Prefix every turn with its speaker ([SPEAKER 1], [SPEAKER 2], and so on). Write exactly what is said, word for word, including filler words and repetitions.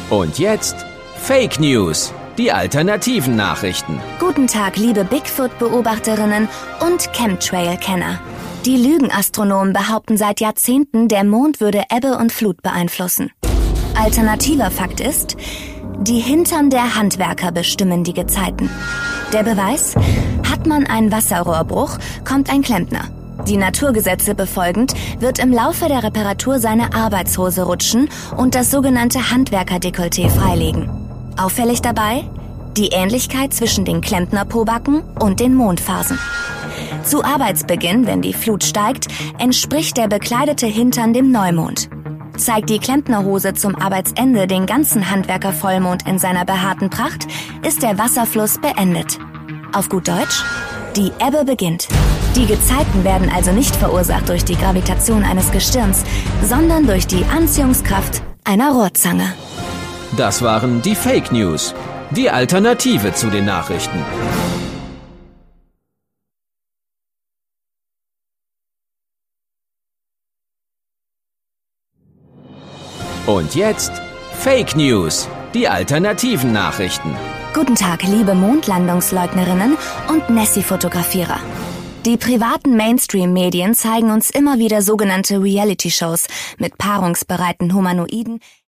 [SPEAKER 1] Und jetzt Fake News, die alternativen Nachrichten.
[SPEAKER 2] Guten Tag, liebe Bigfoot-Beobachterinnen und Chemtrail-Kenner. Die Lügenastronomen behaupten seit Jahrzehnten, der Mond würde Ebbe und Flut beeinflussen. Alternativer Fakt ist, die Hintern der Handwerker bestimmen die Gezeiten. Der Beweis? Hat man einen Wasserrohrbruch, kommt ein Klempner. Die Naturgesetze befolgend wird im Laufe der Reparatur seine Arbeitshose rutschen und das sogenannte Handwerker-Dekolleté freilegen. Auffällig dabei? Die Ähnlichkeit zwischen den Klempner-Pobacken und den Mondphasen. Zu Arbeitsbeginn, wenn die Flut steigt, entspricht der bekleidete Hintern dem Neumond. Zeigt die Klempnerhose zum Arbeitsende den ganzen Handwerker-Vollmond in seiner behaarten Pracht, ist der Wasserfluss beendet. Auf gut Deutsch, die Ebbe beginnt. Die Gezeiten werden also nicht verursacht durch die Gravitation eines Gestirns, sondern durch die Anziehungskraft einer Rohrzange.
[SPEAKER 1] Das waren die Fake News, die Alternative zu den Nachrichten. Und jetzt Fake News, die alternativen Nachrichten.
[SPEAKER 2] Guten Tag, liebe Mondlandungsleugnerinnen und Nessie-Fotografierer. Die privaten Mainstream-Medien zeigen uns immer wieder sogenannte Reality-Shows mit paarungsbereiten Humanoiden,